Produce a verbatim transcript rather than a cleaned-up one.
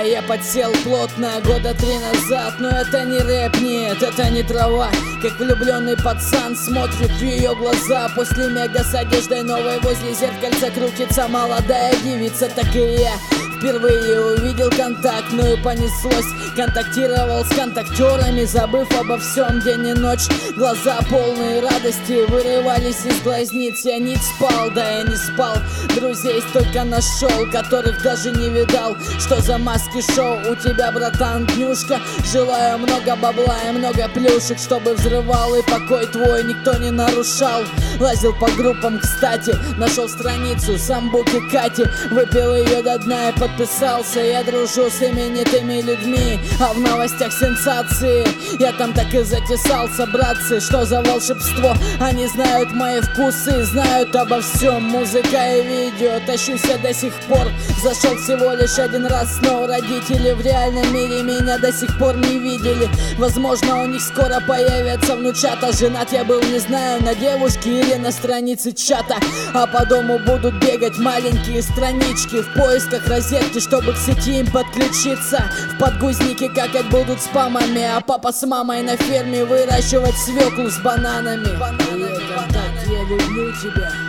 я подсел плотно года три назад. Но это не рэп, нет, это не трава. Как влюбленный пацан смотрит в ее глаза. После мега с одеждой новой возле зеркальца крутится молодая девица, так и я. Впервые увидел контакт, ну и понеслось. Контактировал с контактерами, забыв обо всем день и ночь. Глаза полные радости вырывались из глазниц. Я не спал, да я не спал. Друзей столько нашел, которых даже не видал. Что за маски шоу у тебя, братан, днюшка? Желаю много бабла и много плюшек, чтобы взрывал и покой твой никто не нарушал. Лазил по группам, кстати, нашел страницу самбуки Кати. Выпил ее до дна и подписался. Я дружу с именитыми людьми, а в новостях сенсации. Я там так и затесался, братцы, что за волшебство? Они знают мои вкусы, знают обо всем. Музыка и видео, тащусь я до сих пор. Зашел всего лишь один раз, но родители в реальном мире меня до сих пор не видели. Возможно, у них скоро появятся внучата. Женат я был, не знаю, на девушке или на странице чата. А по дому будут бегать маленькие странички в поисках розетки, чтобы к сети им подключиться. В подгузнике какать будут с памами, а папа с мамой на ферме выращивать свеклу с бананами. Бананами, бананами. Я люблю тебя.